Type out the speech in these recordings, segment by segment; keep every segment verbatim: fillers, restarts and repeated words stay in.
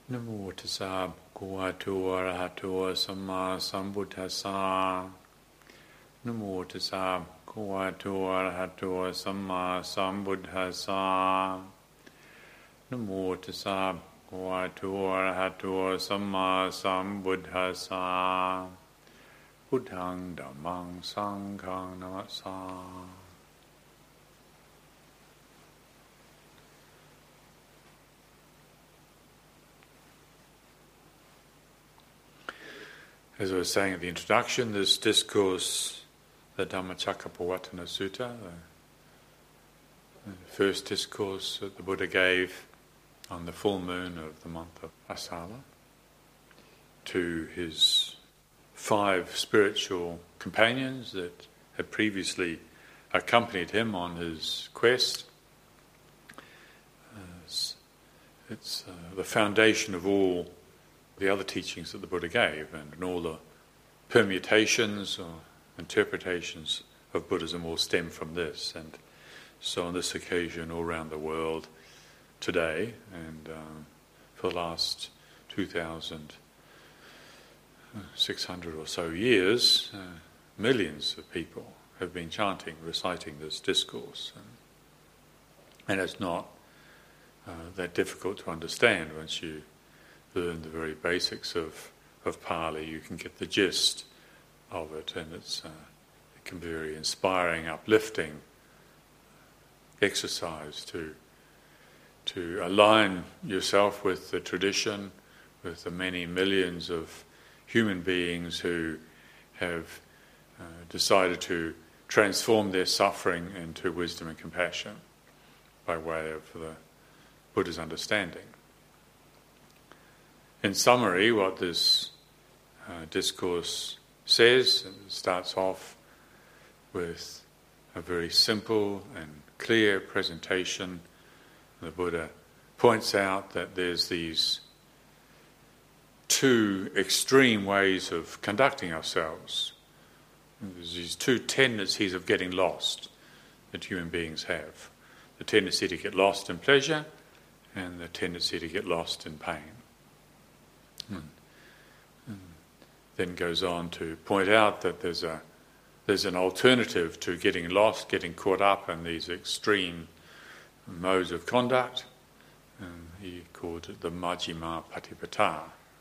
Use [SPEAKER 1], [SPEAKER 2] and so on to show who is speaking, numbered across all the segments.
[SPEAKER 1] นะโมตัสสะภะคะวะโตอะระหะโตสัมมาสัมพุทธัสสะนะโมตัสสะภะคะวะโตอะระหะโตสัมมาสัมพุทธัสสะนะโมตัสสะภะคะวะโตอะระหะโตสัมมาสัมพุทธัสสะพุทธังธัมมังสังฆังนะมัสสาAs I was saying at the introduction, this discourse, the Dhammacakkappavattana Sutta, the first discourse that the Buddha gave on the full moon of the month of Asala to his five spiritual companions that had previously accompanied him on his quest. Uh, it's it's uh, the foundation of all the other teachings that the Buddha gave, and, and all the permutations or interpretations of Buddhism all stem from this. And so on this occasion, all around the world today, and um, for the last two thousand six hundred or so years, uh, millions of people have been chanting, reciting this discourse. And, and it's not uh, that difficult to understand once you learn the very basics of, of Pali. You can get the gist of it, and it's uh, it can be very inspiring, uplifting exercise to to align yourself with the tradition, with the many millions of human beings who have uh, decided to transform their suffering into wisdom and compassion by way of the Buddha's understanding. In summary, what this uh, discourse says, it starts off with a very simple and clear presentation. The Buddha points out that there's these two extreme ways of conducting ourselves. There's these two tendencies of getting lost that human beings have. The tendency to get lost in pleasure and the tendency to get lost in pain. And, and then goes on to point out that there's a there's an alternative to getting lost, getting caught up in these extreme modes of conduct. And he called it the Majjhima Patipata,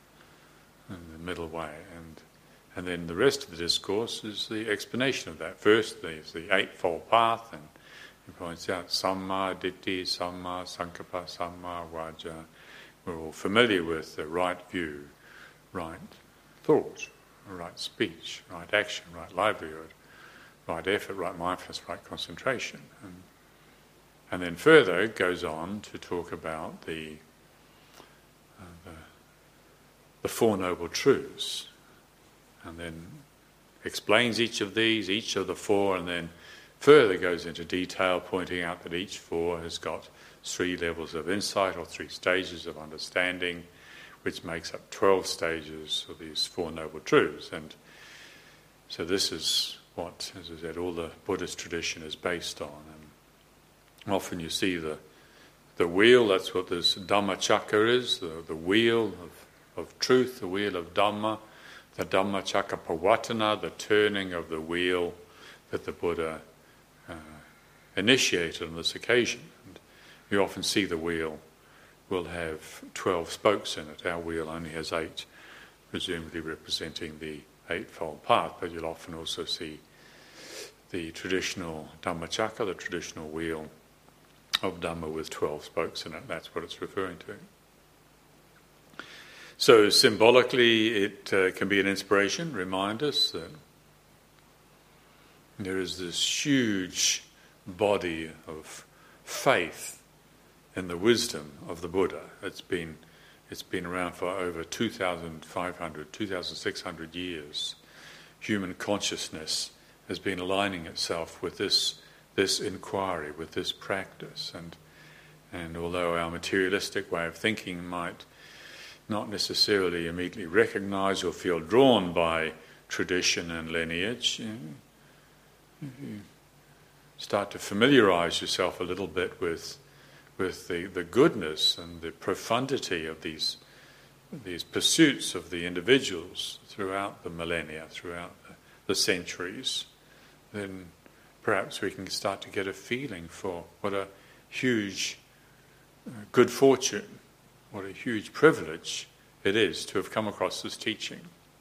[SPEAKER 1] the middle way. And and then the rest of the discourse is the explanation of that. First, there's the Eightfold Path, and he points out Samma Ditti, Samma Sankappa, Samma Vajja. We're all familiar with the right view, right thought, right speech, right action, right livelihood, right effort, right mindfulness, right concentration. And, and then further it goes on to talk about the, uh, the, the Four Noble Truths, and then explains each of these, each of the four, and then further goes into detail, pointing out that each four has got three levels of insight or three stages of understanding, which makes up twelve stages of these Four Noble Truths. And so this is what, as I said, all the Buddhist tradition is based on. And often you see the the wheel, that's what this Dhammacakka is, the, the wheel of, of truth, the wheel of Dhamma, the Dhammacakkappavattana, the turning of the wheel that the Buddha uh, initiated on this occasion. And you often see the wheel will have twelve spokes in it. Our wheel only has eight, presumably representing the Eightfold Path, but you'll often also see the traditional Dhammacakka, the traditional wheel of Dhamma with twelve spokes in it. That's what it's referring to. So symbolically it uh, can be an inspiration, remind us that there is this huge body of faith in the wisdom of the Buddha. It's been it's been around for over two thousand five hundred, two thousand six hundred years. Human consciousness has been aligning itself with this this inquiry, with this practice, and and although our materialistic way of thinking might not necessarily immediately recognize or feel drawn by tradition and lineage, you know, you start to familiarize yourself a little bit with with the, the goodness and the profundity of these these pursuits of the individuals throughout the millennia, throughout the, the centuries, then perhaps we can start to get a feeling for what a huge uh, good fortune, what a huge privilege it is to have come across this teaching.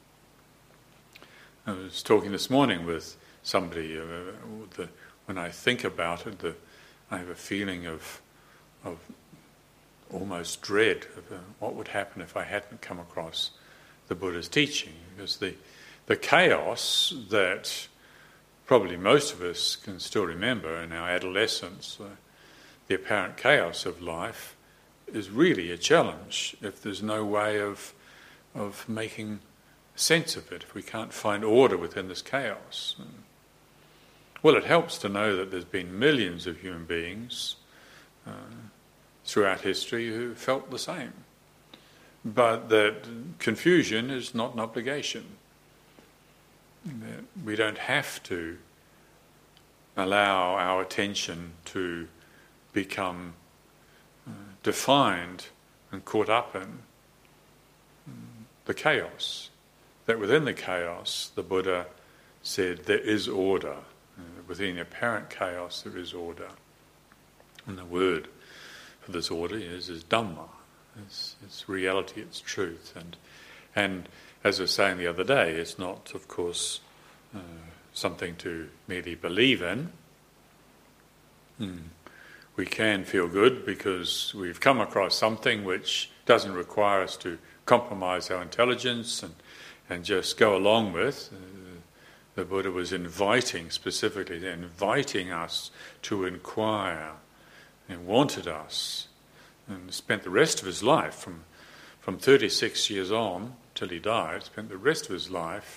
[SPEAKER 1] I was talking this morning with somebody, uh, the, when I think about it, the, I have a feeling of, of almost dread of uh, what would happen if I hadn't come across the Buddha's teaching, because the, the chaos that probably most of us can still remember in our adolescence, uh, the apparent chaos of life, is really a challenge if there's no way of of making sense of it, if we can't find order within this chaos. Well, it helps to know that there's been millions of human beings uh, throughout history who felt the same, but that confusion is not an obligation. That we don't have to allow our attention to become uh, defined and caught up in um, the chaos. That within the chaos, the Buddha said there is order. Uh, within apparent chaos, there is order. And the word for this order is, is Dhamma. It's, it's reality, it's truth. And and as I was saying the other day, it's not, of course, uh, something to merely believe in. Mm. We can feel good because we've come across something which doesn't require us to compromise our intelligence and, and just go along with. Uh, the Buddha was inviting, specifically inviting us to inquire, and wanted us, and spent the rest of his life, from, from thirty-six years on till he died, spent the rest of his life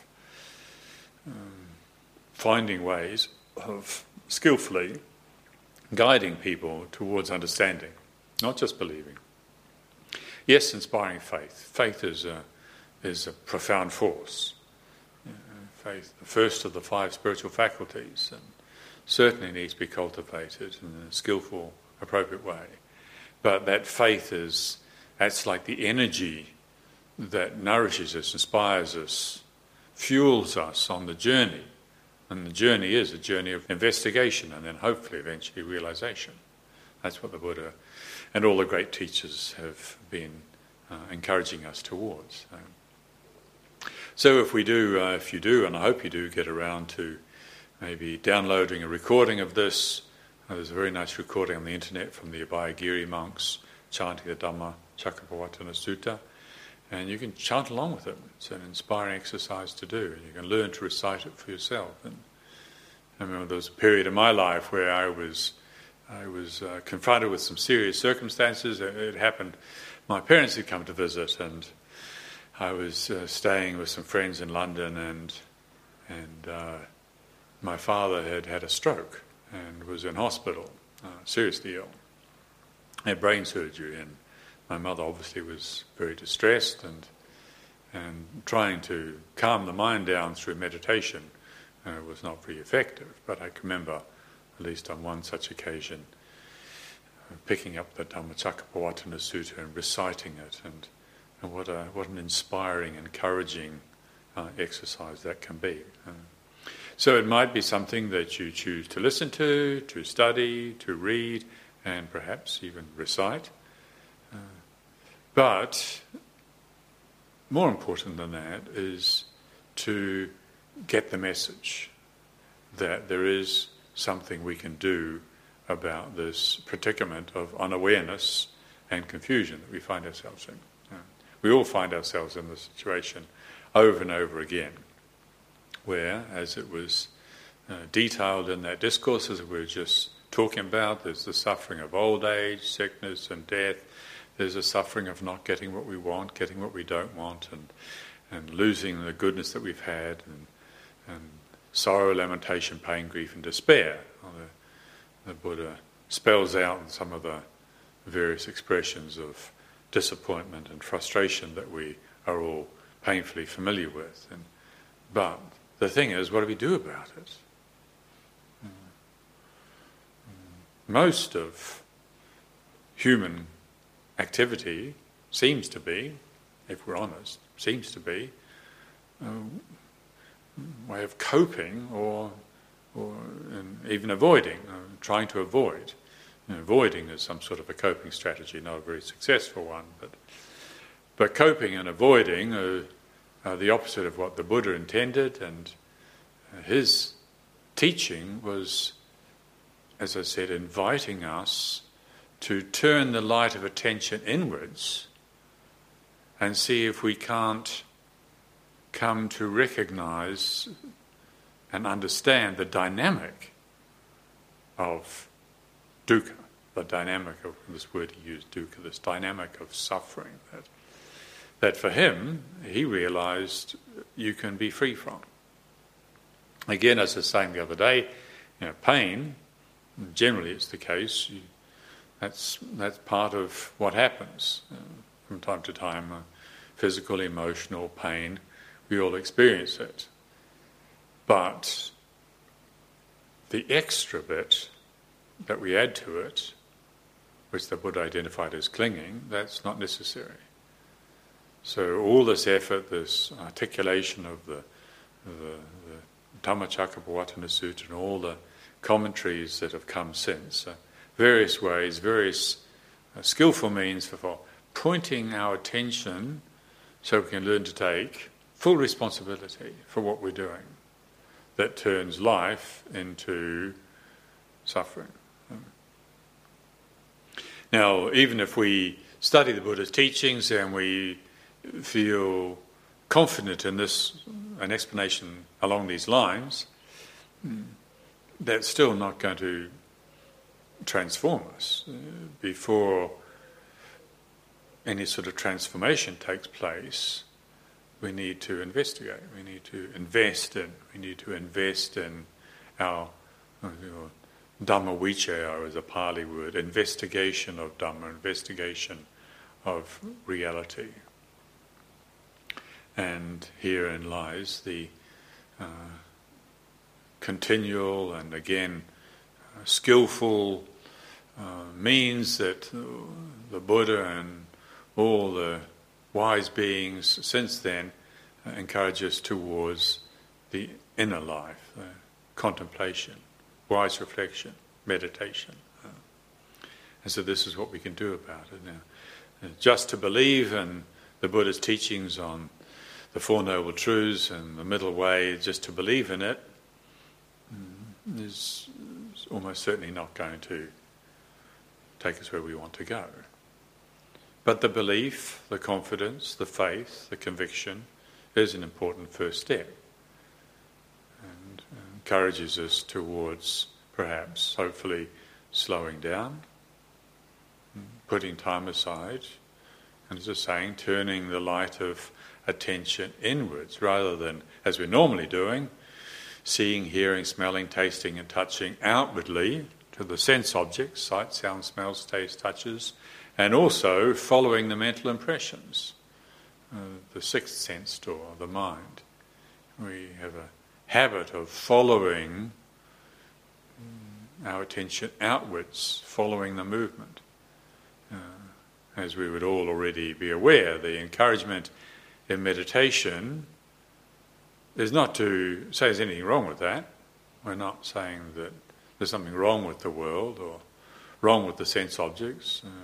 [SPEAKER 1] um, finding ways of skillfully guiding people towards understanding, not just believing. Yes, inspiring faith. Faith is a, is a profound force. Uh, faith, the first of the five spiritual faculties, and certainly needs to be cultivated in a skillful, appropriate way. But that faith is, that's like the energy that nourishes us, inspires us, fuels us on the journey. And the journey is a journey of investigation and then hopefully eventually realization. That's what the Buddha and all the great teachers have been uh, encouraging us towards. Um, so if we do, uh, if you do, and I hope you do, get around to maybe downloading a recording of this, uh, there's a very nice recording on the internet from the Abhayagiri monks chanting the Dhamma Cakkappavattana Sutta, and you can chant along with it. It's an inspiring exercise to do. You can learn to recite it for yourself. And I remember there was a period in my life where I was I was uh, confronted with some serious circumstances. It, it happened, my parents had come to visit, and I was uh, staying with some friends in London, and and uh, my father had had a stroke and was in hospital, uh, seriously ill. Had brain surgery, and my mother obviously was very distressed and and trying to calm the mind down through meditation uh, was not very effective. But I can remember, at least on one such occasion, uh, picking up the Dhammacakkappavattana Sutta and reciting it, and, and what a what an inspiring, encouraging uh, exercise that can be. Uh, so it might be something that you choose to listen to, to study, to read, and perhaps even recite. Uh, but more important than that is to get the message that there is something we can do about this predicament of unawareness and confusion that we find ourselves in. Uh, we all find ourselves in this situation over and over again, where, as it was uh, detailed in that discourse, as we were just talking about, there's the suffering of old age, sickness and death. There's a suffering of not getting what we want, getting what we don't want, and and losing the goodness that we've had, and, and sorrow, lamentation, pain, grief, and despair. Well, the, the Buddha spells out some of the various expressions of disappointment and frustration that we are all painfully familiar with. And, but the thing is, what do we do about it? Most of human activity seems to be if we're honest, seems to be a way of coping or or even avoiding, uh, trying to avoid. You know, avoiding is some sort of a coping strategy, not a very successful one, but but coping and avoiding are, are the opposite of what the Buddha intended, and his teaching was, as I said, inviting us to turn the light of attention inwards and see if we can't come to recognize and understand the dynamic of dukkha, the dynamic of this word he used, dukkha, this dynamic of suffering that that for him he realized you can be free from. Again, as I was saying the other day, you know, pain, generally it's the case, you, that's that's part of what happens. Uh, from time to time, uh, physical, emotional pain, we all experience it. But the extra bit that we add to it, which the Buddha identified as clinging, that's not necessary. So all this effort, this articulation of the, the, the Dhammacakkappavattana Sutta and all the commentaries that have come since, uh, various ways, various uh, skillful means for, for pointing our attention so we can learn to take full responsibility for what we're doing. That turns life into suffering. Now, even if we study the Buddha's teachings and we feel confident in this, an explanation along these lines, that's still not going to transform us. Before any sort of transformation takes place, we need to investigate, we need to invest in, we need to invest in our you know, Dhamma Vichaya is a Pali word, investigation of Dhamma, investigation of reality. And herein lies the uh, continual and again uh, skillful uh, means that uh, the Buddha and all the wise beings since then uh, encourage us towards the inner life, uh, contemplation, wise reflection, meditation. Uh, and so this is what we can do about it now. Uh, just to believe in the Buddha's teachings on the Four Noble Truths and the middle way, just to believe in it, mm, is, is almost certainly not going to take us where we want to go. But the belief, the confidence, the faith, the conviction is an important first step and encourages us towards perhaps, hopefully, slowing down, putting time aside, and as I was saying, turning the light of attention inwards rather than, as we're normally doing, seeing, hearing, smelling, tasting and touching outwardly to the sense objects, sight, sound, smells, taste, touches, and also following the mental impressions, uh, the sixth sense door, the mind. We have a habit of following our attention outwards, following the movement. Uh, as we would all already be aware, the encouragement in meditation is not to say there's anything wrong with that. We're not saying that there's something wrong with the world or wrong with the sense objects. Uh,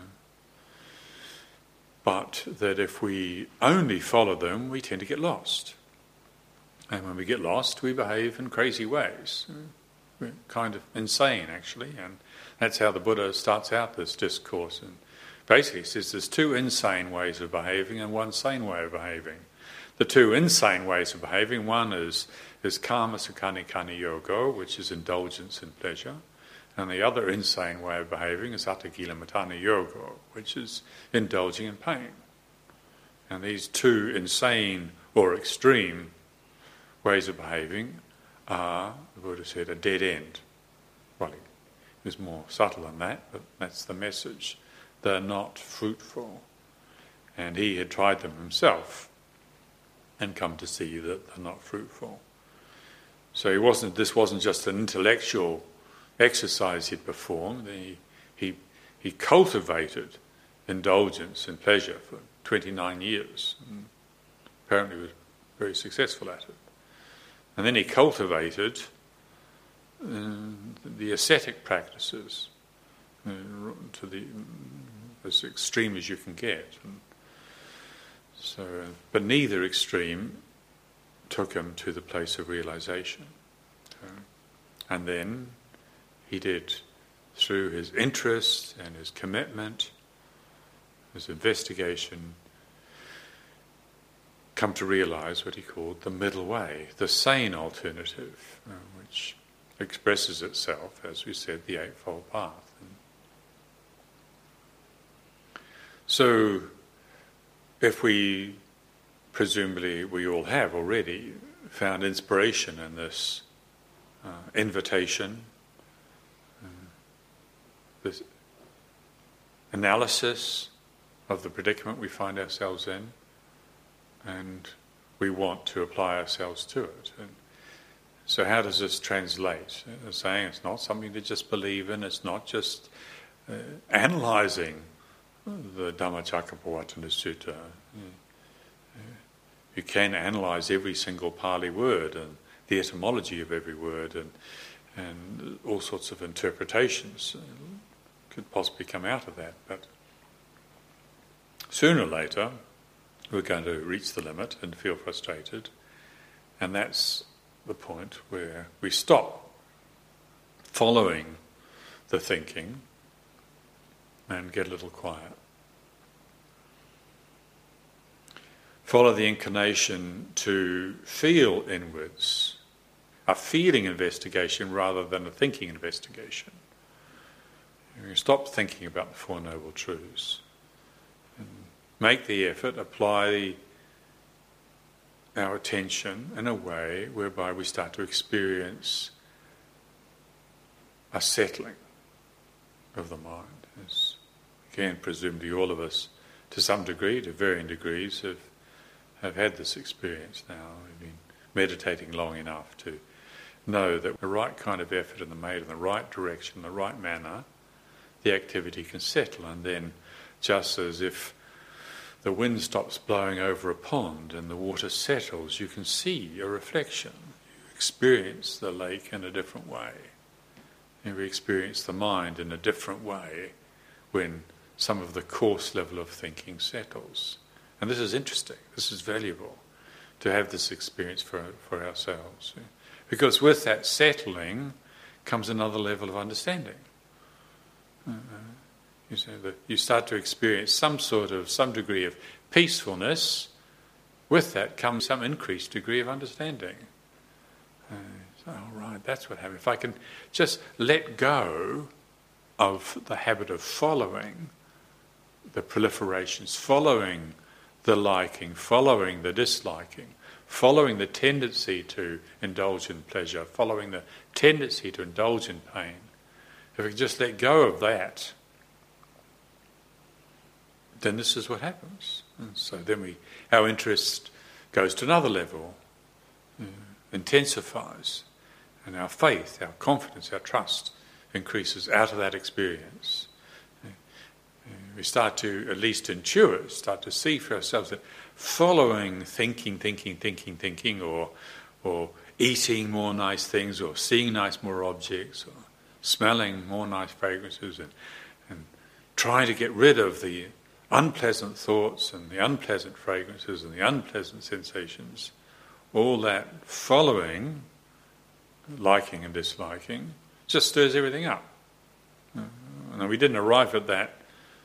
[SPEAKER 1] but that if we only follow them, we tend to get lost. And when we get lost, we behave in crazy ways. We're kind of insane, actually. And that's how the Buddha starts out this discourse. And basically he says there's two insane ways of behaving and one sane way of behaving. The two insane ways of behaving, one is, is Kama Sukkhani Kani Yoga, which is indulgence in pleasure. And the other insane way of behaving is Atthakila Matthana Yoga, which is indulging in pain. And these two insane or extreme ways of behaving are, the Buddha said, a dead end. Well, it was more subtle than that, but that's the message. They're not fruitful. And he had tried them himself and come to see that they're not fruitful. So he wasn't. This wasn't just an intellectual exercise he'd performed. He, he, he cultivated indulgence and pleasure for twenty-nine years. And apparently was very successful at it. And then he cultivated uh, the ascetic practices uh, to the as extreme as you can get. And so, uh, but neither extreme took him to the place of realization. So, and then he did, through his interest and his commitment, his investigation, come to realize what he called the middle way, the sane alternative, uh, which expresses itself, as we said, the Eightfold Path. And so, if we, presumably we all have already, found inspiration in this uh, invitation, uh, this analysis of the predicament we find ourselves in, and we want to apply ourselves to it. And so how does this translate? Uh, saying it's not something to just believe in, it's not just uh, analysing the Dhammacakkappavattana Sutta. Uh, you can analyse every single Pali word and the etymology of every word and, and all sorts of interpretations could possibly come out of that. But sooner or later, we're going to reach the limit and feel frustrated, and that's the point where we stop following the thinking and get a little quiet. Follow the inclination to feel inwards, a feeling investigation rather than a thinking investigation. You stop thinking about the Four Noble Truths. Make the effort, apply our attention in a way whereby we start to experience a settling of the mind. As, again, presumably all of us, to some degree, to varying degrees, have, have had this experience now. We've been meditating long enough to know that the right kind of effort and the made in the right direction, in the right manner, the activity can settle. And then, just as if the wind stops blowing over a pond and the water settles, you can see a reflection. You experience the lake in a different way. You experience the mind in a different way when some of the coarse level of thinking settles. And this is interesting, this is valuable, to have this experience for, for ourselves. Because with that settling comes another level of understanding. Uh, You, say that you start to experience some sort of, some degree of peacefulness. With that comes some increased degree of understanding. Uh, so, all right, that's what happens. If I can just let go of the habit of following the proliferations, following the liking, following the disliking, following the tendency to indulge in pleasure, following the tendency to indulge in pain, if we can just let go of that, then this is what happens. And so then we, our interest goes to another level, uh, intensifies, and our faith, our confidence, our trust increases out of that experience. Uh, uh, we start to at least intuit, start to see for ourselves that following thinking, thinking, thinking, thinking, or or eating more nice things, or seeing nice more objects, or smelling more nice fragrances, and, and trying to get rid of the unpleasant thoughts and the unpleasant fragrances and the unpleasant sensations, all that following, liking and disliking, just stirs everything up. And we didn't arrive at that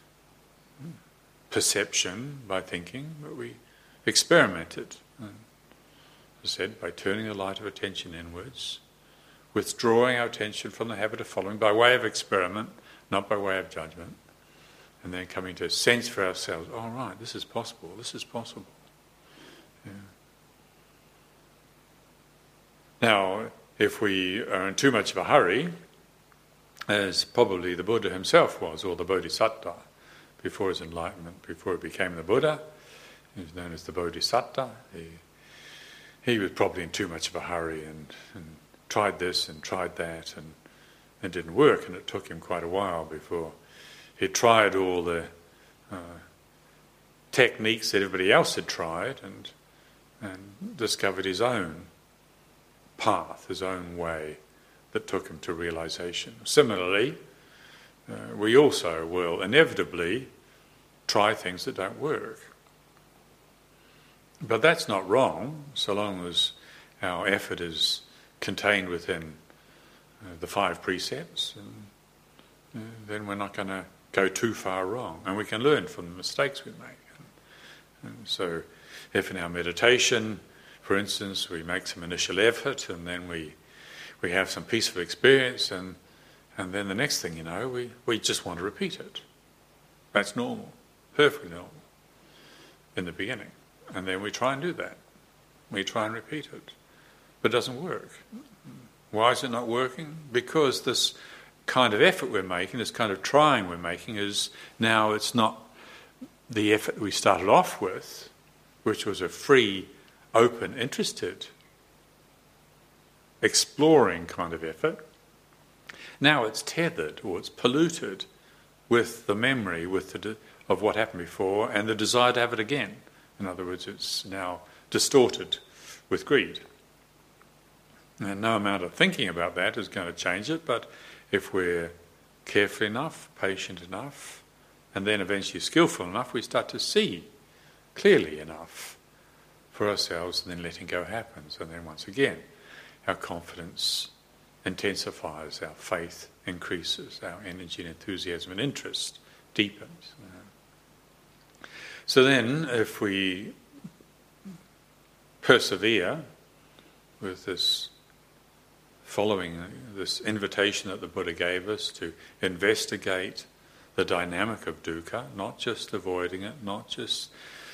[SPEAKER 1] perception by thinking, but we experimented. And as I said, by turning the light of attention inwards, withdrawing our attention from the habit of following by way of experiment, not by way of judgment. And then coming to a sense for ourselves, all oh, right, this is possible, this is possible. Yeah. Now, if we are in too much of a hurry, as probably the Buddha himself was, or the Bodhisattva, before his enlightenment, before he became the Buddha, he was known as the Bodhisattva. He, he was probably in too much of a hurry and, and tried this and tried that, and it didn't work, and it took him quite a while before he tried all the uh, techniques that everybody else had tried and, and discovered his own path, his own way that took him to realization. Similarly, uh, we also will inevitably try things that don't work. But that's not wrong, so long as our effort is contained within uh, the five precepts, and uh, then we're not going to go too far wrong, and we can learn from the mistakes we make. And, and so if in our meditation, for instance, we make some initial effort and then we we have some peaceful experience, and and then the next thing you know, we, we just want to repeat it. That's normal, perfectly normal in the beginning. And then we try and do that. We try and repeat it. But it doesn't work. Why is it not working? Because this kind of effort we're making, this kind of trying we're making, is now it's not the effort we started off with, which was a free, open, interested, exploring kind of effort. Now it's tethered or it's polluted with the memory with the de- of what happened before and the desire to have it again. In other words, it's now distorted with greed. And no amount of thinking about that is going to change it, but if we're careful enough, patient enough, and then eventually skillful enough, we start to see clearly enough for ourselves, and then letting go happens. And then once again, our confidence intensifies, our faith increases, our energy and enthusiasm and interest deepens. So then, if we persevere with this, following this invitation that the Buddha gave us to investigate the dynamic of dukkha, not just avoiding it, not just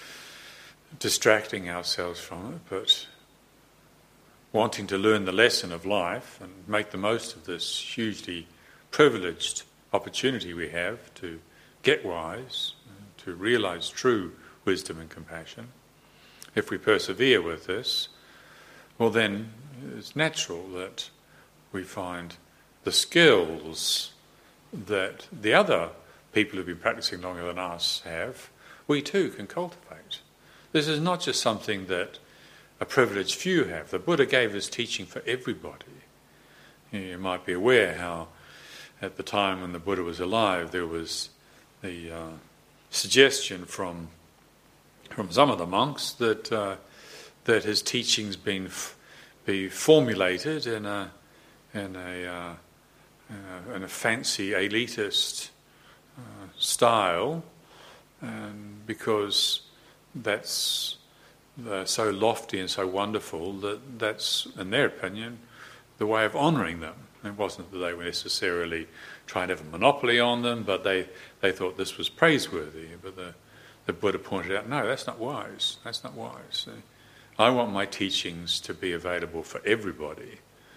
[SPEAKER 1] distracting ourselves from it, but wanting to learn the lesson of life and make the most of this hugely privileged opportunity we have to get wise, to realize true wisdom and compassion. If we persevere with this, well then it's natural that we find the skills that the other people who've been practicing longer than us have, we too can cultivate. This is not just something that a privileged few have. The Buddha gave his teaching for everybody. You might be aware how at the time when the Buddha was alive there was the uh, suggestion from from some of the monks that uh, that his teachings been f- be formulated in a in a uh, uh, in a fancy elitist uh, style, and because that's uh, so lofty and so wonderful that that's, in their opinion, the way of honouring them. It wasn't that they were necessarily trying to have a monopoly on them, but they, they thought this was praiseworthy. But the, the Buddha pointed out, no, that's not wise. That's not wise. I want my teachings to be available for everybody.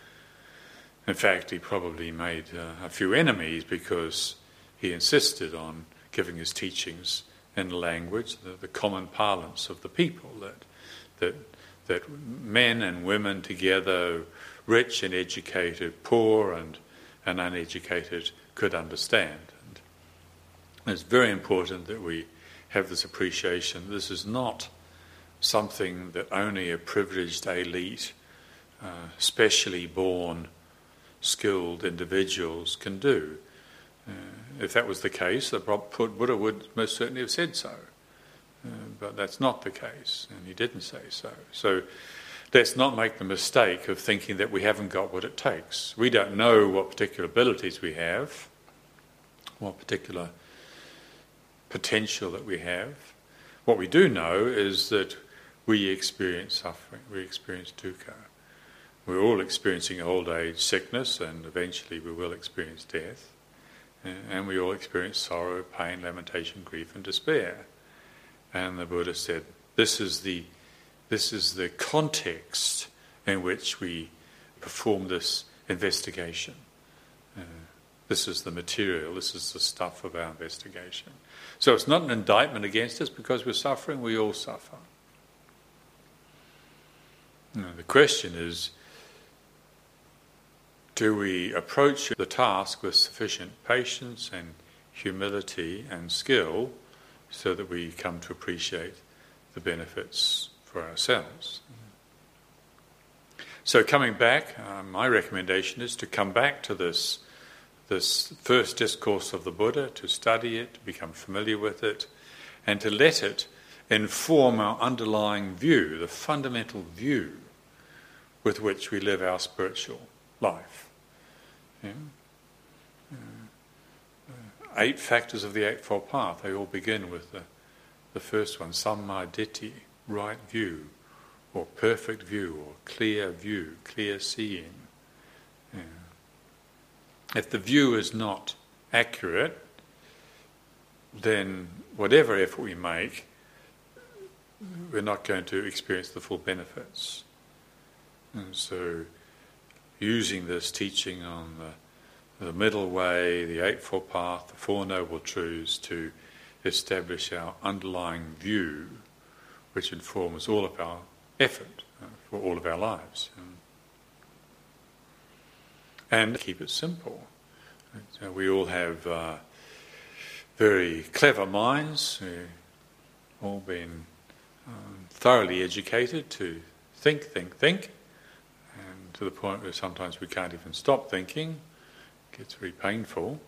[SPEAKER 1] In fact, he probably made uh, a few enemies because he insisted on giving his teachings in language, the, the common parlance of the people, that that that men and women together, rich and educated, poor and, and uneducated, could understand. And it's very important that we have this appreciation. This is not something that only a privileged elite, uh, specially born, skilled individuals can do. Uh, if that was the case, the Buddha would most certainly have said so. Uh, but that's not the case, and he didn't say so. So let's not make the mistake of thinking that we haven't got what it takes. We don't know what particular abilities we have, what particular potential that we have. What we do know is that we experience suffering, we experience dukkha. We're all experiencing old age, sickness, and eventually we will experience death. And we all experience sorrow, pain, lamentation, grief, and despair. And the Buddha said, this is the this is the context in which we perform this investigation. Uh, this is the material, this is the stuff of our investigation. So it's not an indictment against us because we're suffering, we all suffer. Now, the question is, do we approach the task with sufficient patience and humility and skill so that we come to appreciate the benefits for ourselves. So coming back, uh, my recommendation is to come back to this, this first discourse of the Buddha, to study it, to become familiar with it, and to let it inform our underlying view, the fundamental view with which we live our spiritual life. Yeah? Uh, eight factors of the Eightfold Path, they all begin with the, the first one, Samma Ditthi, right view, or perfect view, or clear view, clear seeing. Yeah. If the view is not accurate, then whatever effort we make, we're not going to experience the full benefits. And so, using this teaching on the, the middle way, the Eightfold Path, the Four Noble Truths, to establish our underlying view, which informs all of our effort uh, for all of our lives. Um, and keep it simple. So we all have uh, very clever minds, we've all been um, thoroughly educated to think, think, think, and to the point where sometimes we can't even stop thinking. It gets very painful.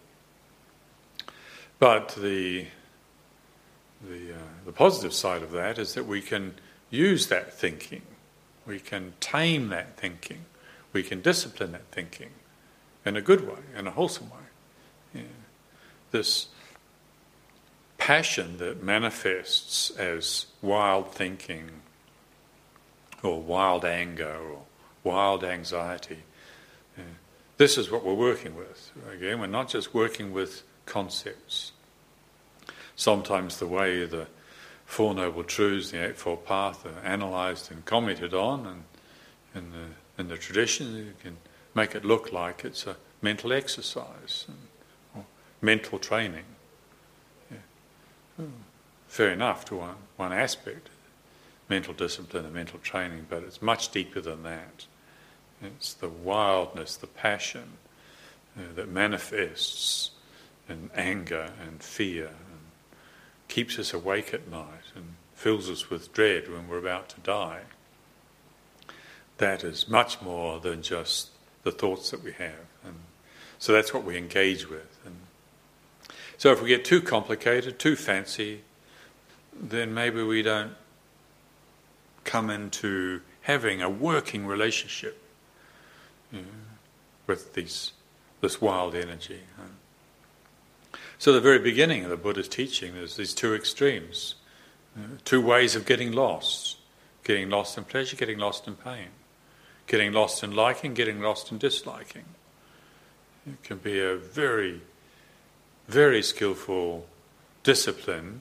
[SPEAKER 1] But the the uh, the positive side of that is that we can use that thinking, we can tame that thinking, we can discipline that thinking in a good way, in a wholesome way. Yeah. This passion that manifests as wild thinking or wild anger or wild anxiety, yeah, this is what we're working with. Again, we're not just working with concepts. Sometimes the way the Four Noble Truths, the Eightfold Path, are analysed and commented on, and in the in the tradition, you can make it look like it's a mental exercise and, or mental training. Yeah. Fair enough to one, one aspect, mental discipline and mental training, but it's much deeper than that. It's the wildness, the passion uh, that manifests in anger and fear, keeps us awake at night and fills us with dread when we're about to die. That is much more than just the thoughts that we have. And so that's what we engage with. And so if we get too complicated, too fancy, then maybe we don't come into having a working relationship, you know, with these, this wild energy. So at the very beginning of the Buddha's teaching, there's these two extremes, you know, two ways of getting lost. Getting lost in pleasure, getting lost in pain. Getting lost in liking, getting lost in disliking. It can be a very, very skillful discipline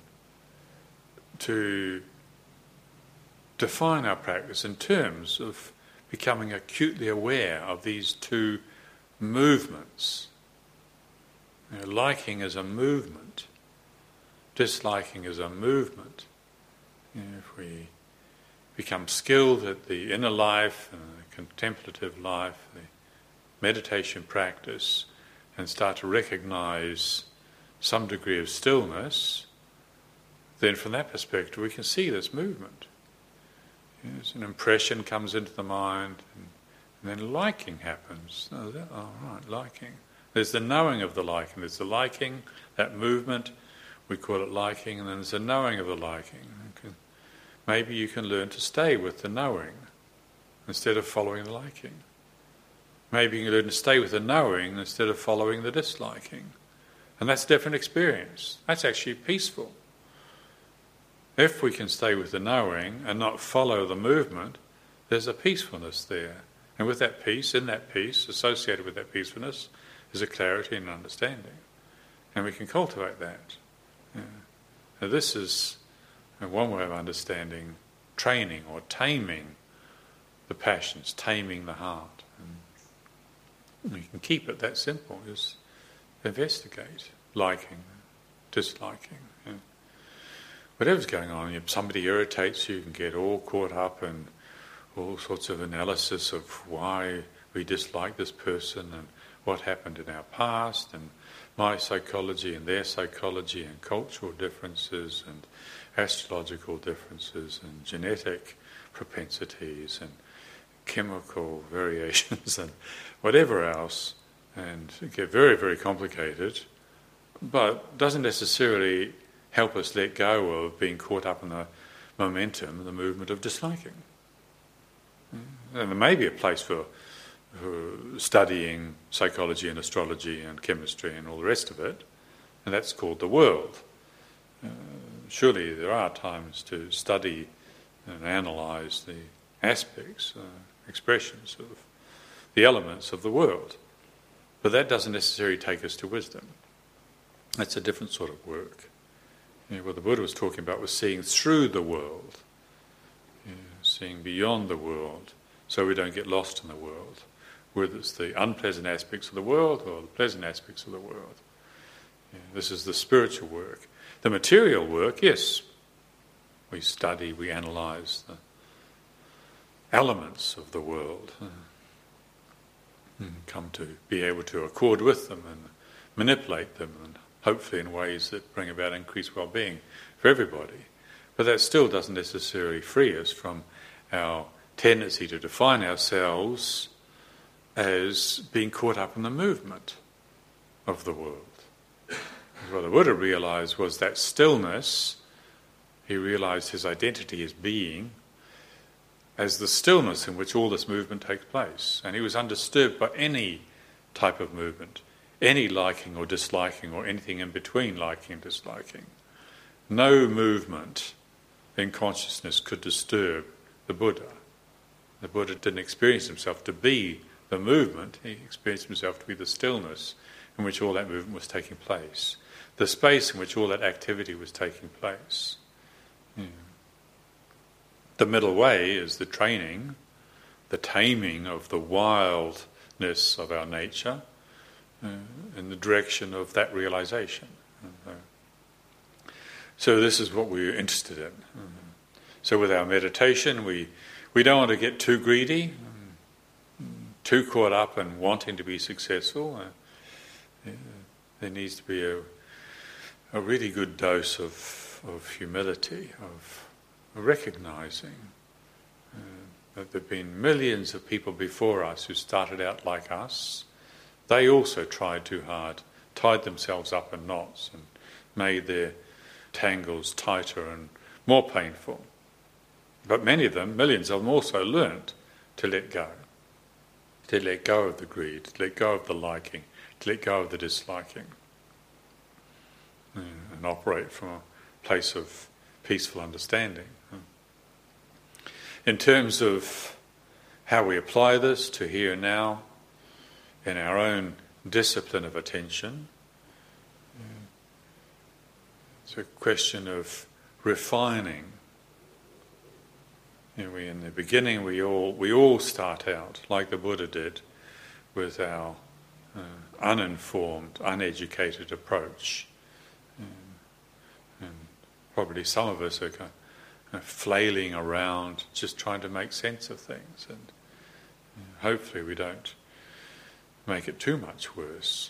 [SPEAKER 1] to define our practice in terms of becoming acutely aware of these two movements. You know, liking is a movement, disliking is a movement. You know, if we become skilled at the inner life and the contemplative life, the meditation practice, and start to recognize some degree of stillness, then from that perspective we can see this movement. You know, an impression comes into the mind, and, and then liking happens. Oh, that, oh, right, liking. There's the knowing of the liking. There's the liking, that movement, we call it liking, and then there's the knowing of the liking. Okay. Maybe you can learn to stay with the knowing instead of following the liking. Maybe you can learn to stay with the knowing instead of following the disliking. And that's a different experience. That's actually peaceful. If we can stay with the knowing and not follow the movement, there's a peacefulness there. And with that peace, in that peace, associated with that peacefulness, is a clarity and understanding. And we can cultivate that. Yeah. Now this is one way of understanding training or taming the passions, taming the heart. And we can keep it that simple, just investigate liking, disliking. Yeah. Whatever's going on, if somebody irritates you, you can get all caught up in all sorts of analysis of why we dislike this person and what happened in our past, and my psychology and their psychology, and cultural differences and astrological differences and genetic propensities and chemical variations and whatever else, and get very, very complicated, but doesn't necessarily help us let go of being caught up in the momentum, the movement of disliking. And there may be a place for, for studying psychology and astrology and chemistry and all the rest of it, and that's called the world. Uh, surely there are times to study and analyse the aspects, uh, expressions of the elements of the world. But that doesn't necessarily take us to wisdom. That's a different sort of work. You know, what the Buddha was talking about was seeing through the world, you know, seeing beyond the world, so we don't get lost in the world, whether it's the unpleasant aspects of the world or the pleasant aspects of the world. You know, this is the spiritual work. The material work, yes, we study, we analyse the elements of the world, uh, and come to be able to accord with them and manipulate them, and hopefully in ways that bring about increased well-being for everybody. But that still doesn't necessarily free us from our tendency to define ourselves as being caught up in the movement of the world. What the Buddha realised was that stillness. He realised his identity as being as the stillness in which all this movement takes place. And he was undisturbed by any type of movement, any liking or disliking or anything in between liking and disliking. No movement in consciousness could disturb the Buddha. The Buddha didn't experience himself to be the movement, he experienced himself to be the stillness in which all that movement was taking place, the space in which all that activity was taking place. Yeah. The middle way is the training, the taming of the wildness of our nature uh, in the direction of that realisation. Uh, so this is what we're interested in. Uh, so with our meditation, we, we don't want to get too greedy, um, too caught up in wanting to be successful. Uh, yeah, there needs to be a, a really good dose of, of humility, of recognising uh, that there have been millions of people before us who started out like us. They also tried too hard, tied themselves up in knots and made their tangles tighter and more painful. But many of them, millions of them, also learnt to let go, to let go of the greed, to let go of the liking, to let go of the disliking, uh, and operate from a place of peaceful understanding. In terms of how we apply this to here and now, in our own discipline of attention, it's a question of refining. You know, we, in the beginning, we all we all start out like the Buddha did, with our uh, uninformed, uneducated approach, and, and probably some of us are kind of flailing around, just trying to make sense of things, and you know, hopefully we don't make it too much worse.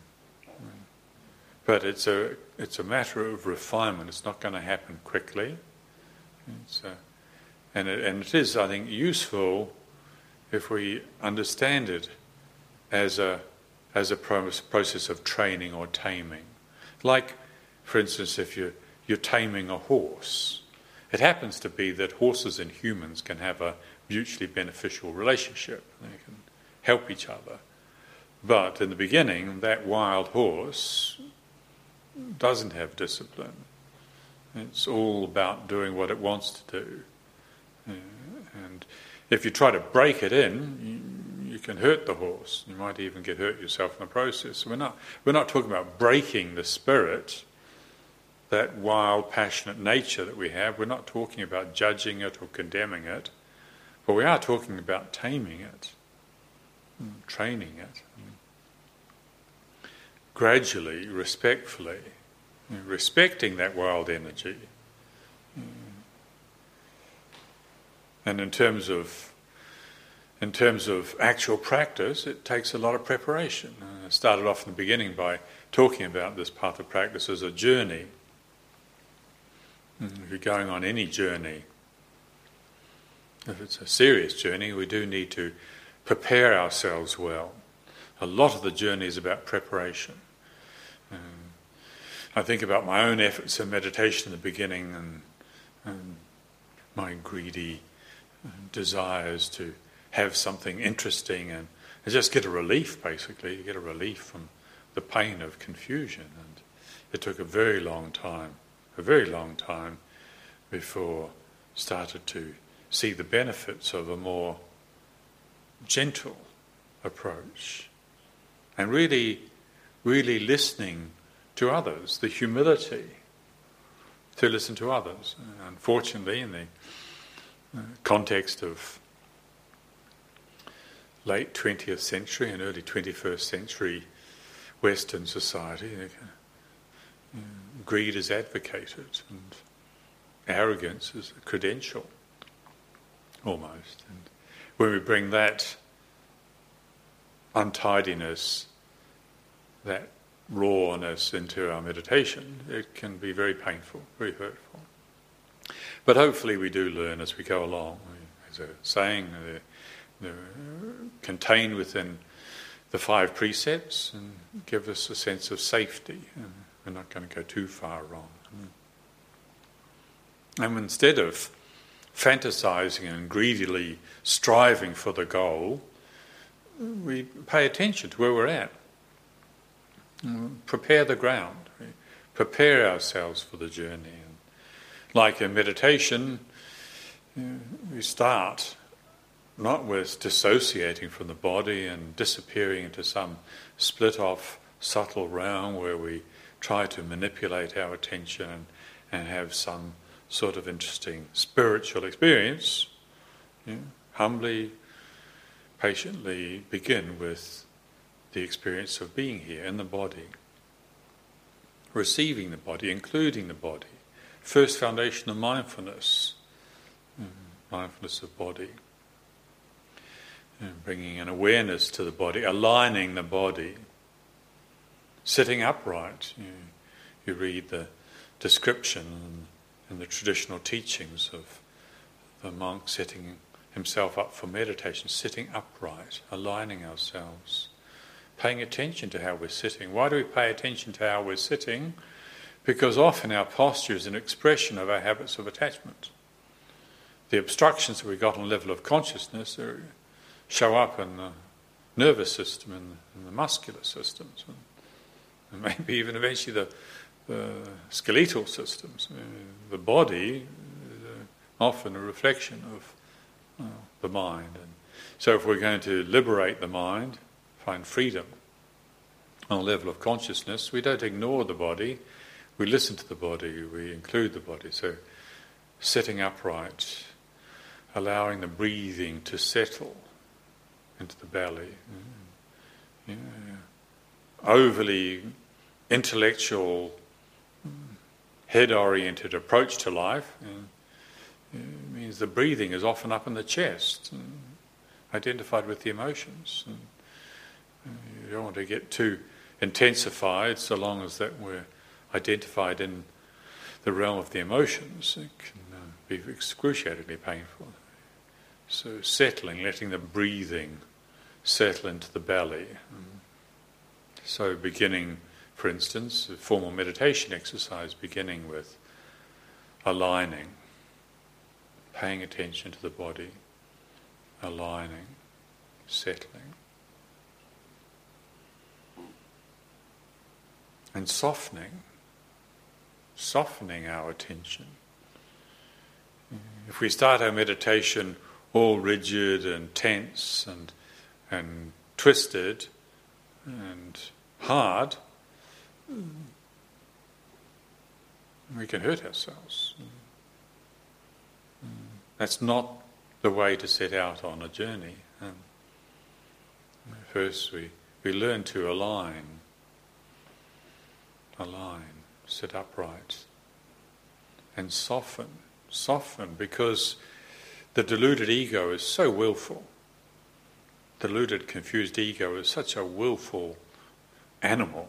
[SPEAKER 1] But it's a it's a matter of refinement. It's not going to happen quickly. It's a, and it, and it is, I think, useful if we understand it as a as a process of training or taming. Like, for instance, if you you're taming a horse. It happens to be that horses and humans can have a mutually beneficial relationship. They can help each other. But in the beginning, that wild horse doesn't have discipline. It's all about doing what it wants to do. And if you try to break it in, you, you can hurt the horse. You might even get hurt yourself in the process. We're not, we're not talking about breaking the spirit, that wild, passionate nature that we have. We're not talking about judging it or condemning it, but we are talking about taming it, training it, gradually, respectfully, respecting that wild energy. And in terms of in terms of actual practice, it takes a lot of preparation. I started off in the beginning by talking about this path of practice as a journey. If you're going on any journey, if it's a serious journey, we do need to prepare ourselves well. A lot of the journey is about preparation. Um, I think about my own efforts in meditation in the beginning and, and my greedy desires to have something interesting and, and just get a relief, basically. You get a relief from the pain of confusion. And it took a very long time, a very long time before I started to see the benefits of a more gentle approach and really, really listening to others, the humility to listen to others. Unfortunately, in the uh, context of late twentieth century and early twenty-first century Western society, uh, greed is advocated and arrogance is a credential, almost. And when we bring that untidiness, that rawness into our meditation, it can be very painful, very hurtful. But hopefully we do learn as we go along. As a saying, they're, they're contained within the five precepts and give us a sense of safety. And we're not going to go too far wrong. And instead of fantasizing and greedily striving for the goal, we pay attention to where we're at. Prepare the ground. Prepare ourselves for the journey. And like in meditation, we start not with dissociating from the body and disappearing into some split-off subtle realm where we try to manipulate our attention and, and have some sort of interesting spiritual experience. You know, humbly, patiently begin with the experience of being here in the body, receiving the body, including the body. First foundation of mindfulness, mindfulness of body. And bringing an awareness to the body, aligning the body, sitting upright. You, you read the description in the traditional teachings of the monk setting himself up for meditation, sitting upright, aligning ourselves, paying attention to how we're sitting. Why do we pay attention to how we're sitting? Because often our posture is an expression of our habits of attachment. The obstructions that we got on the level of consciousness are, show up in the nervous system and in, in the muscular systems, and, and maybe even eventually the, the skeletal systems. Uh, the body is uh, often a reflection of uh, the mind. And so if we're going to liberate the mind, find freedom on a level of consciousness, we don't ignore the body, we listen to the body, we include the body. So sitting upright, allowing the breathing to settle into the belly. Yeah, yeah. Overly intellectual, head-oriented approach to life yeah, it means the breathing is often up in the chest, and identified with the emotions. And you don't want to get too intensified so long as that we're identified in the realm of the emotions. It can uh, be excruciatingly painful. So settling, letting the breathing settle into the belly. So beginning, for instance, a formal meditation exercise, beginning with aligning, paying attention to the body, aligning, settling, and softening, softening our attention. If we start our meditation all rigid and tense and and twisted and hard, we can hurt ourselves. That's not the way to set out on a journey. First we, we learn to align, align, sit upright, and soften, soften, because the deluded ego is so willful. The deluded, confused ego is such a willful animal.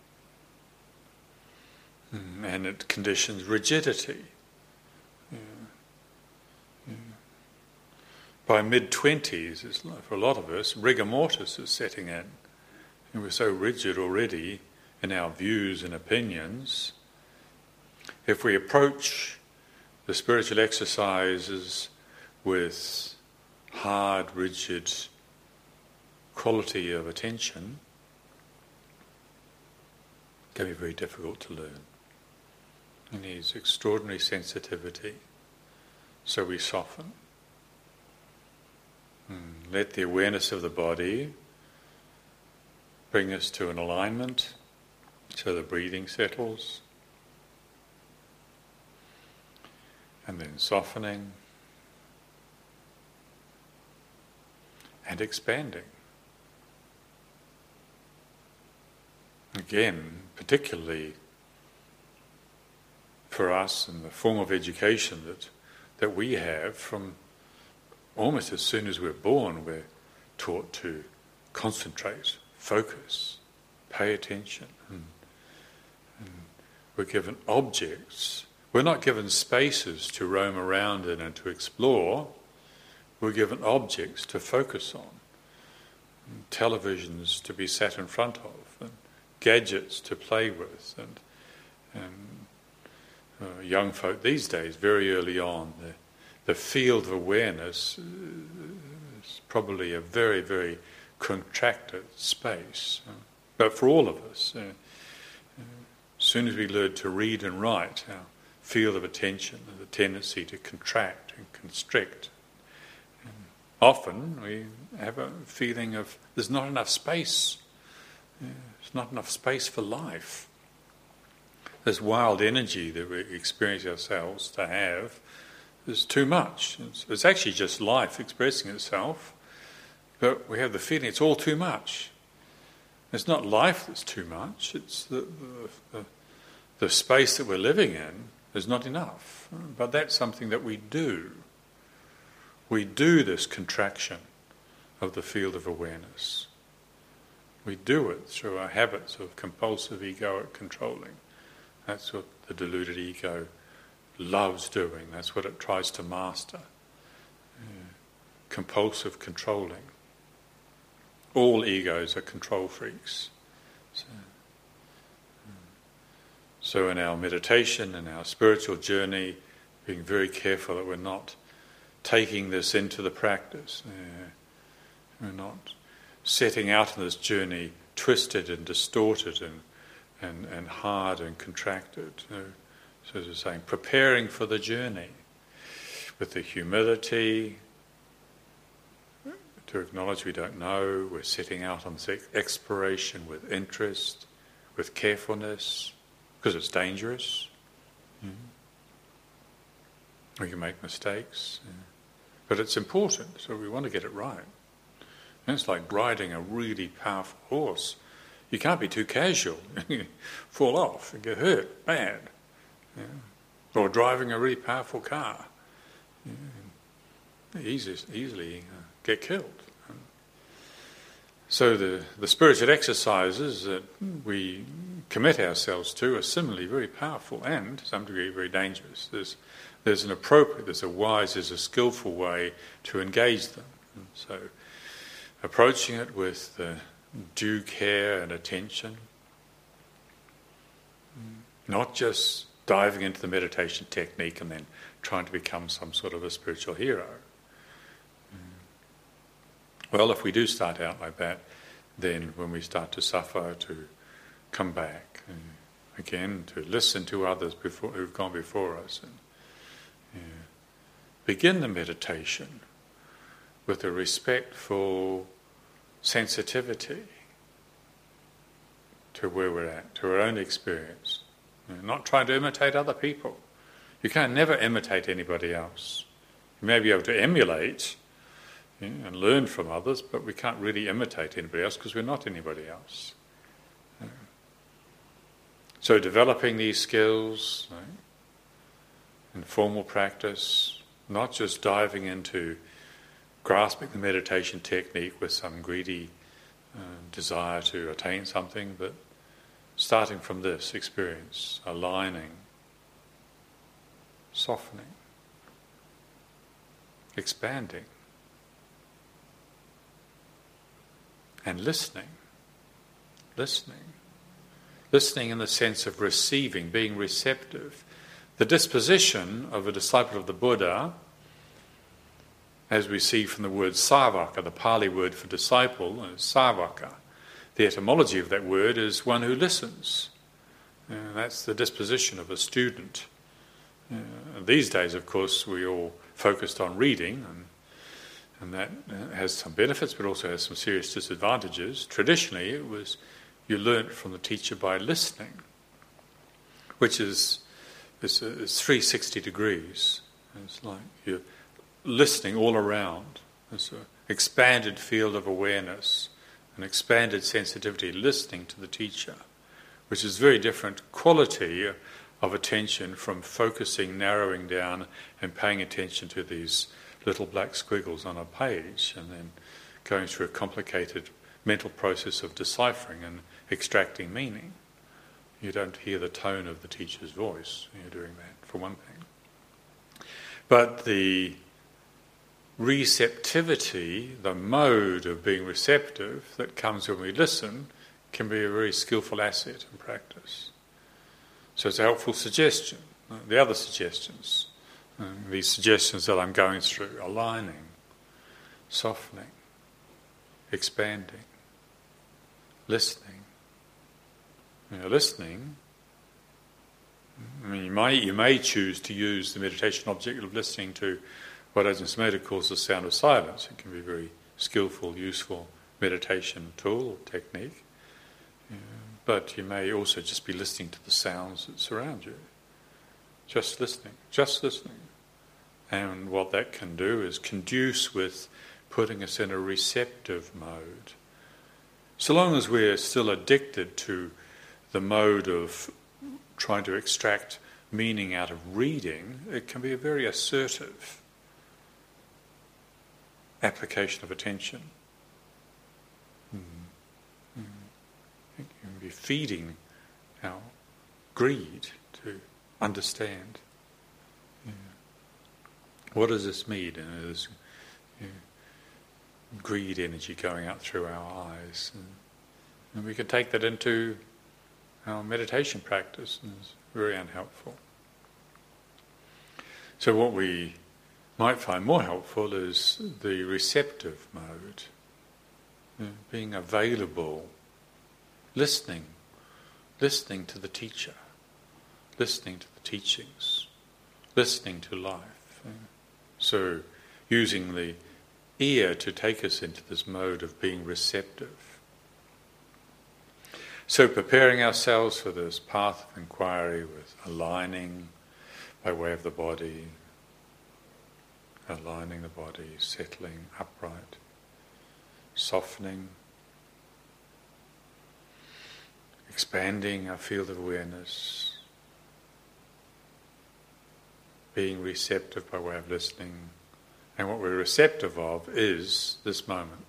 [SPEAKER 1] And it conditions rigidity. Yeah. Yeah. By mid-twenties, for a lot of us, rigor mortis is setting in. And we're so rigid already in our views and opinions. If we approach the spiritual exercises with hard, rigid quality of attention, it can be very difficult to learn. It needs extraordinary sensitivity, so we soften. Mm. Let the awareness of the body bring us to an alignment, so the breathing settles, and then softening and expanding. Again, particularly for us in the form of education that, that we have, from almost as soon as we're born, we're taught to concentrate, focus, pay attention. And, and we're given objects. We're not given spaces to roam around in and to explore. We're given objects to focus on, and televisions to be sat in front of, and gadgets to play with, and, and uh, young folk these days, very early on, the, the field of awareness is probably a very, very contracted space. But for all of us, uh, uh, as soon as we learn to read and write, our field of attention has a tendency to contract and constrict. And often we have a feeling of there's not enough space. Yeah, there's not enough space for life. This wild energy that we experience ourselves to have is too much. It's, it's actually just life expressing itself, but we have the feeling it's all too much. It's not life that's too much, it's the, the, the, the space that we're living in is not enough. But that's something that we do. We do this contraction of the field of awareness. We do it through our habits of compulsive egoic controlling. That's what the deluded ego loves doing. That's what it tries to master. Yeah. Compulsive controlling. All egos are control freaks. So, so in our meditation, in our spiritual journey, being very careful that we're not taking this into the practice. Yeah. We're not setting out on this journey twisted and distorted and and, and hard and contracted. You know, so as I was saying, preparing for the journey with the humility to acknowledge we don't know, we're setting out on exploration with interest, with carefulness, because it's dangerous. Mm-hmm. We can make mistakes, yeah. But it's important, so we want to get it right. And it's like riding a really powerful horse. You can't be too casual. You fall off and get hurt bad. Yeah. Or driving a really powerful car. Yeah. Easy, easily uh, get killed. So the, the spiritual exercises that we commit ourselves to are similarly very powerful and, to some degree, very dangerous. There's, there's an appropriate, there's a wise, there's a skillful way to engage them. And so approaching it with the due care and attention, not just diving into the meditation technique and then trying to become some sort of a spiritual hero. Well, if we do start out like that, then when we start to suffer, to come back and again, to listen to others before, who've gone before us, and yeah, begin the meditation with a respectful sensitivity to where we're at, to our own experience. You know, not trying to imitate other people. You can never imitate anybody else. You may be able to emulate, yeah, and learn from others, but we can't really imitate anybody else because we're not anybody else. Yeah. So developing these skills, right, in formal practice, not just diving into grasping the meditation technique with some greedy uh, desire to attain something, but starting from this experience, aligning, softening, expanding, and listening, listening. Listening in the sense of receiving, being receptive. The disposition of a disciple of the Buddha, as we see from the word savaka, the Pali word for disciple, is savaka. The etymology of that word is one who listens. And that's the disposition of a student. Uh, these days, of course, we all focused on reading, and, and that has some benefits, but also has some serious disadvantages. Traditionally, it was you learnt from the teacher by listening, which is, is, is three hundred sixty degrees. It's like you're listening all around. It's an expanded field of awareness, an expanded sensitivity, listening to the teacher, which is very different quality of attention from focusing, narrowing down, and paying attention to these little black squiggles on a page, and then going through a complicated mental process of deciphering and extracting meaning. You don't hear the tone of the teacher's voice when you're doing that, for one thing. But the receptivity, the mode of being receptive that comes when we listen, can be a very skillful asset in practice. So it's a helpful suggestion. The other suggestions, um, these suggestions that I'm going through, aligning, softening, expanding, listening. You know, listening, I mean, you may, you may choose to use the meditation object of listening to what Ajahn Sumedho calls the sound of silence. It can be a very skillful, useful meditation tool or technique. Yeah. But you may also just be listening to the sounds that surround you. Just listening, just listening. And what that can do is conduce with putting us in a receptive mode. So long as we're still addicted to the mode of trying to extract meaning out of reading, it can be a very assertive application of attention. Mm. Mm. It can be feeding our greed to understand. Yeah. What does this mean? And there's yeah, greed energy going out through our eyes. And, and we can take that into our meditation practice, and it's very unhelpful. So what we might find more helpful is the receptive mode, you know, being available, listening, listening to the teacher, listening to the teachings, listening to life. You know. So using the ear to take us into this mode of being receptive. So preparing ourselves for this path of inquiry with aligning by way of the body, aligning the body, settling upright, softening, expanding our field of awareness, being receptive by way of listening. And what we're receptive of is this moment.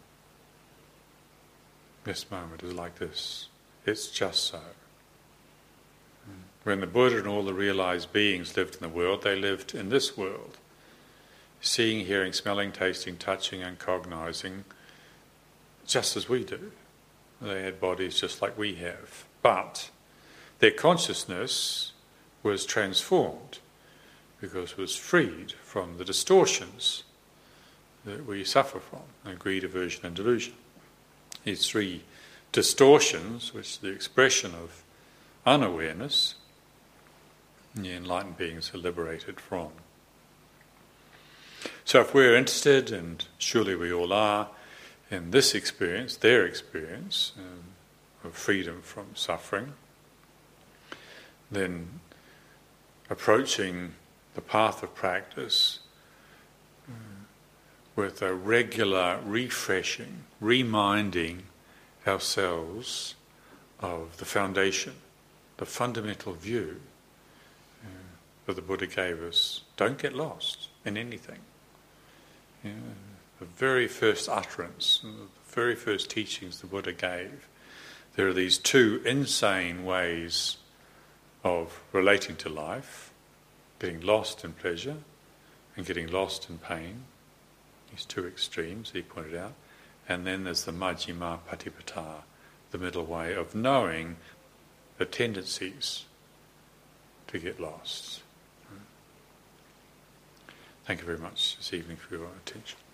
[SPEAKER 1] This moment is like this. It's just so. When the Buddha and all the realized beings lived in the world, they lived in this world. Seeing, hearing, smelling, tasting, touching and cognizing, just as we do. They had bodies just like we have. But their consciousness was transformed because it was freed from the distortions that we suffer from, and greed, aversion and delusion. These three distortions, which are the expression of unawareness, the enlightened beings are liberated from. So if we're interested, and surely we all are, in this experience, their experience um, of freedom from suffering, then approaching the path of practice uh, with a regular refreshing, reminding ourselves of the foundation, the fundamental view uh, that the Buddha gave us. Don't get lost in anything. You know, the very first utterance, the very first teachings the Buddha gave, there are these two insane ways of relating to life, getting lost in pleasure and getting lost in pain. These two extremes, he pointed out. And then there's the Majjhima Patipata, the middle way of knowing the tendencies to get lost. Thank you very much this evening for your attention.